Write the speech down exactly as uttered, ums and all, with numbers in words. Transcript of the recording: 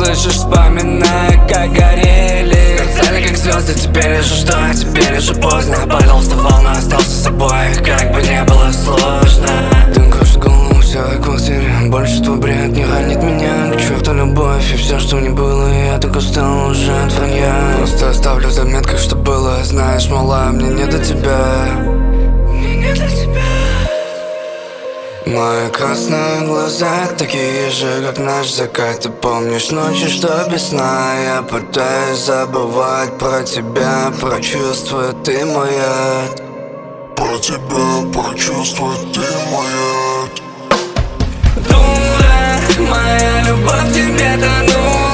слышишь, вспоминая, как горели. Мерцали как звезды, теперь уже что, теперь уже поздно. Падал, вставал, но остался собой, как бы не было сложно. Дым кружит голову в серой квартире, больше твой бред не ранит меня. К черту любовь и все, что не было, я так устал уже от вранья. Просто оставлю в заметках, что было. Знаешь, мала, мне не до тебя. Мне не до тебя. Мои красные глаза такие же, как наш закат. Ты помнишь ночи, что без сна? Я пытаюсь забывать про тебя, про чувства, ты мой яд. Про тебя, про чувства, ты мой яд. Дура, моя любовь тебе тонула.